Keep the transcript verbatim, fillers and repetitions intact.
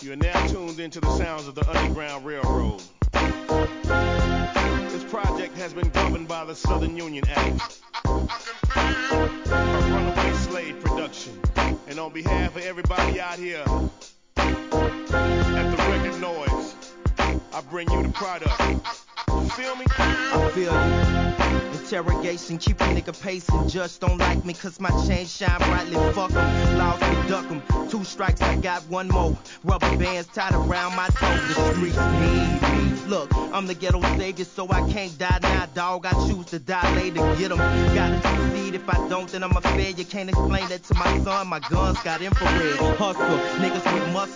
You are now tuned into the sounds of the Underground Railroad. This project has been governed by the Southern Union Act, a runaway slave production. And on behalf of everybody out here at the Record Noise, I bring you the product. You feel me? I feel you. Interrogation, keep a nigga pacing. Judge don't like me cause my chain shine brightly. Fuck 'em, laws to duck 'em. Two strikes, I got one more. Rubber bands tied around my toe. The streets need me. Look, I'm the ghetto savior, so I can't die now, dog. I choose to die later, get 'em. Gotta succeed, if I don't, then I'm a failure. Can't explain that to my son, my guns got infrared. Hustle, niggas with muscle.